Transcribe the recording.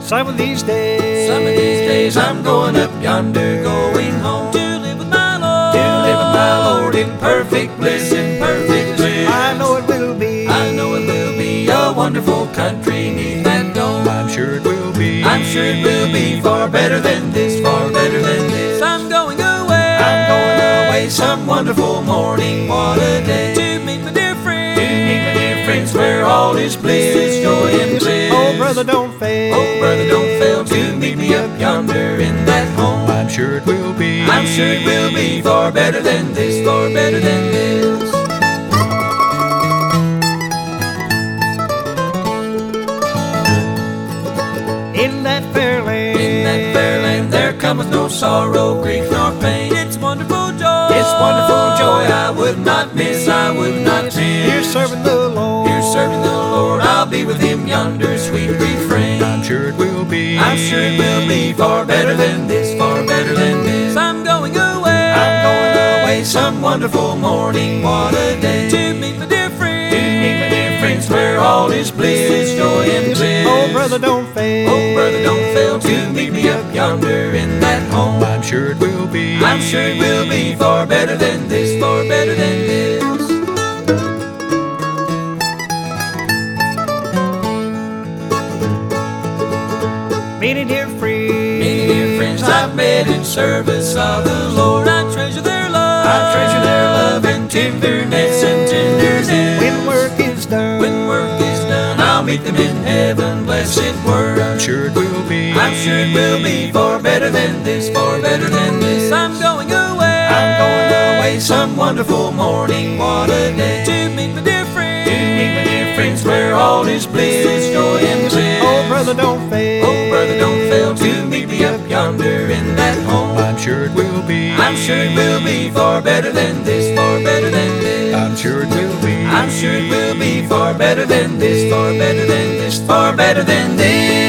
Some of these days I'm going up yonder, going home to live with my Lord, to live with my Lord in perfect bliss, in perfect bliss. I know it will be, I know it will be a wonderful country neath that dome. I'm sure it will be, I'm sure it will be far better than this, far better than this. I'm going away, I'm going away some wonderful morning, what a day, to meet my dear friends, to meet my dear friends where all is bliss, joy and bliss. Oh brother, don't fail, Oh brother, don't fail to meet me up yonder in that home. I'm sure it will be, I'm sure it will be far better than this, far better than this. in that fair land, In that fair land there cometh no sorrow, grief nor pain. it's wonderful joy, It's wonderful joy I would not miss, I would not miss. Here serving the Lord, Here serving the Lord, I'll be with him yonder, sweet refrain. I'm sure it will be, I'm sure it will be far better than this, far better than this. I'm going away, I'm going away some wonderful morning, what a day, to meet my dear friends, to meet my dear friends where all is bliss, joy and bliss. Oh brother, don't fail, Oh brother, don't fail to meet me up yonder in that home. I'm sure it will be, I'm sure it will be far better than this, far better than this. many dear friends, Many dear friends I've met in service of the Lord. I treasure their love, I treasure their love and tenderness and tenderness. when work is done, When work is done, I'll meet them in heaven, blessed word. I'm sure it will be, I'm sure it will be far better than this, far better than this. I'm going away, I'm going away some wonderful morning, what a day, to meet my dear friends, to meet my dear friends where all is bliss, joy and bliss. Oh brother, don't fail, Oh brother, don't fail to meet me up yonder in that home. I'm sure it will be, I'm sure it will be far better than this, far better than this. I'm sure it will be, I'm sure it will be far better than this, far better than this, far better than this.